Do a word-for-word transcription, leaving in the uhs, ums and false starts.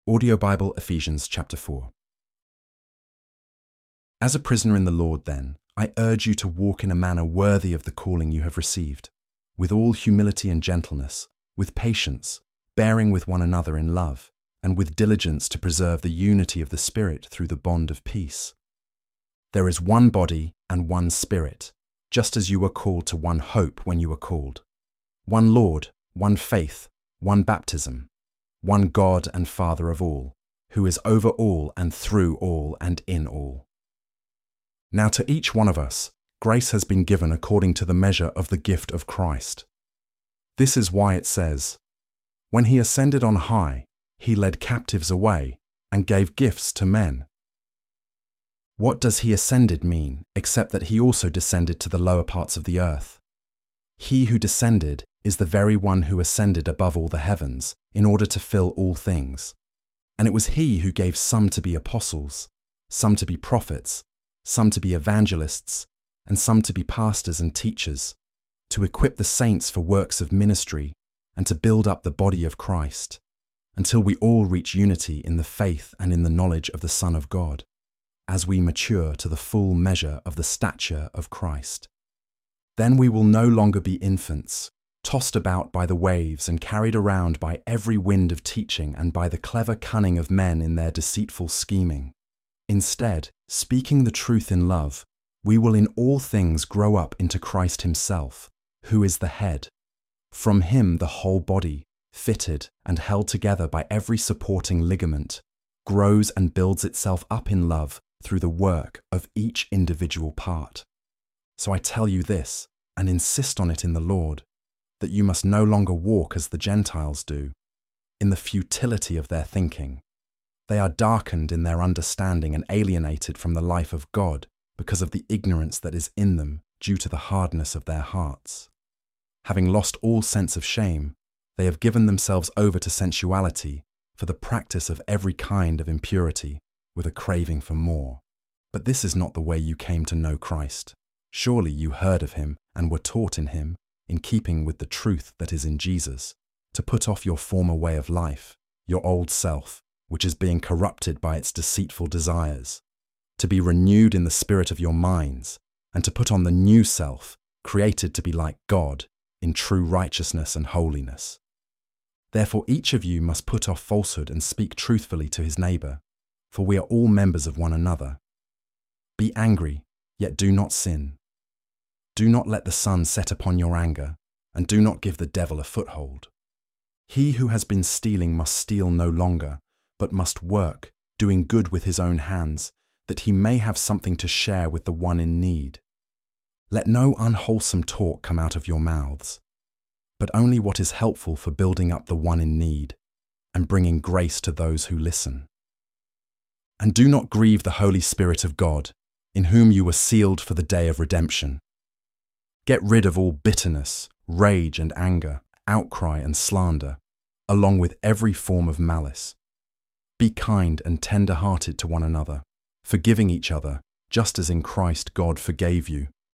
Audio Bible, Ephesians chapter four. As a prisoner in the Lord, then, I urge you to walk in a manner worthy of the calling you have received, with all humility and gentleness, with patience, bearing with one another in love, and with diligence to preserve the unity of the Spirit through the bond of peace. There is one body and one Spirit, just as you were called to one hope when you were called. One Lord, one faith, one baptism, one God and Father of all, who is over all and through all and in all. Now to each one of us, grace has been given according to the measure of the gift of Christ. This is why it says, "When he ascended on high, he led captives away and gave gifts to men." What does he ascended mean, except that he also descended to the lower parts of the earth? He who descended is the very one who ascended above all the heavens, in order to fill all things. And it was he who gave some to be apostles, some to be prophets, some to be evangelists, and some to be pastors and teachers, to equip the saints for works of ministry, and to build up the body of Christ, until we all reach unity in the faith and in the knowledge of the Son of God, as we mature to the full measure of the stature of Christ. Then we will no longer be infants, tossed about by the waves and carried around by every wind of teaching and by the clever cunning of men in their deceitful scheming. Instead, speaking the truth in love, we will in all things grow up into Christ himself, who is the head. From him the whole body, fitted and held together by every supporting ligament, grows and builds itself up in love through the work of each individual part. So I tell you this, and insist on it in the Lord, that you must no longer walk as the Gentiles do, in the futility of their thinking. They are darkened in their understanding and alienated from the life of God because of the ignorance that is in them due to the hardness of their hearts. Having lost all sense of shame, they have given themselves over to sensuality for the practice of every kind of impurity, with a craving for more. But this is not the way you came to know Christ. Surely you heard of him and were taught in him, in keeping with the truth that is in Jesus, to put off your former way of life, your old self, which is being corrupted by its deceitful desires, to be renewed in the spirit of your minds, and to put on the new self, created to be like God, in true righteousness and holiness. Therefore each of you must put off falsehood and speak truthfully to his neighbor, for we are all members of one another. Be angry, yet do not sin. Do not let the sun set upon your anger, and do not give the devil a foothold. He who has been stealing must steal no longer, but must work, doing good with his own hands, that he may have something to share with the one in need. Let no unwholesome talk come out of your mouths, but only what is helpful for building up the one in need, and bringing grace to those who listen. And do not grieve the Holy Spirit of God, in whom you were sealed for the day of redemption. Get rid of all bitterness, rage and anger, outcry and slander, along with every form of malice. Be kind and tender-hearted to one another, forgiving each other, just as in Christ God forgave you.